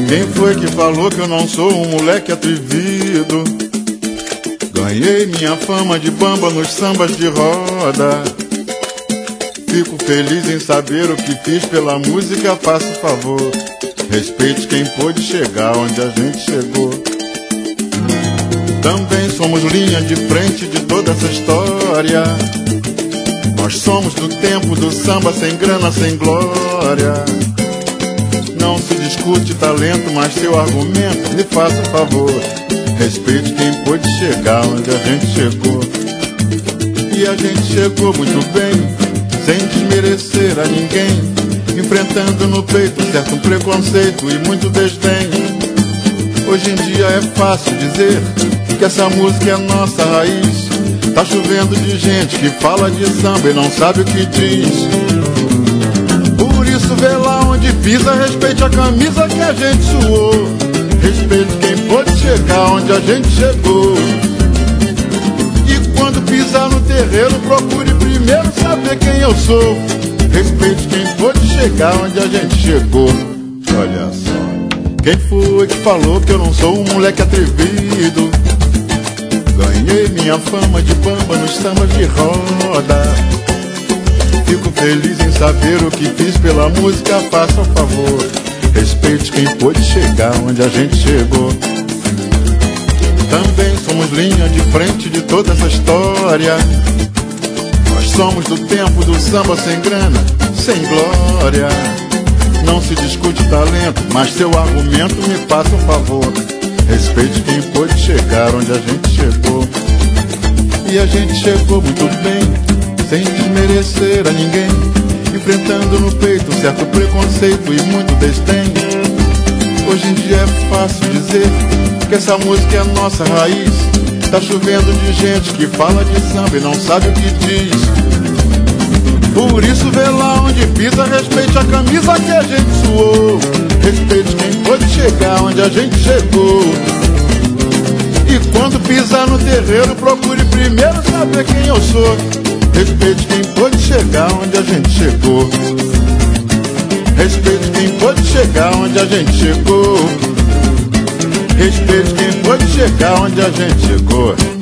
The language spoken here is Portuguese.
Quem foi que falou que eu não sou um moleque atrevido? Ganhei minha fama de bamba nos sambas de roda. Fico feliz em saber o que fiz pela música, faço favor. Respeite quem pôde chegar onde a gente chegou. Também somos linha de frente de toda essa história. Nós somos do tempo do samba sem grana, sem glória. Não se discute talento, mas seu argumento, me faça favor. Respeite quem pôde chegar onde a gente chegou. E a gente chegou muito bem, sem desmerecer a ninguém, enfrentando no peito certo preconceito e muito desdém. Hoje em dia é fácil dizer que essa música é nossa raiz. Tá chovendo de gente que fala de samba e não sabe o que diz. Por isso vê lá onde pisa, respeite a camisa que a gente suou. Respeite quem pôde chegar onde a gente chegou. E quando pisar no terreiro, procure primeiro saber quem eu sou. Respeite quem pôde chegar onde a gente chegou. Olha só, quem foi que falou que eu não sou um moleque atrevido? Ganhei minha fama de bamba nos sambas de roda. Fico feliz em saber o que fiz pela música, faça um favor. Respeite quem pôde chegar onde a gente chegou. Também somos linha de frente de toda essa história. Nós somos do tempo do samba sem grana, sem glória. Não se discute talento, mas seu argumento, me faça um favor. Respeite quem pôde chegar onde a gente chegou. E a gente chegou muito bem, sem desmerecer a ninguém, enfrentando no peito certo preconceito e muito desdém. Hoje em dia é fácil dizer que essa música é nossa raiz. Tá chovendo de gente que fala de samba e não sabe o que diz. Por isso vê lá onde pisa, respeite a camisa que a gente suou. Respeite quem pôde chegar onde a gente chegou. E quando pisar no terreiro, procure primeiro saber quem eu sou. Respeite quem pôde chegar onde a gente chegou. Respeite quem pôde chegar onde a gente chegou. Respeite quem pôde chegar onde a gente chegou.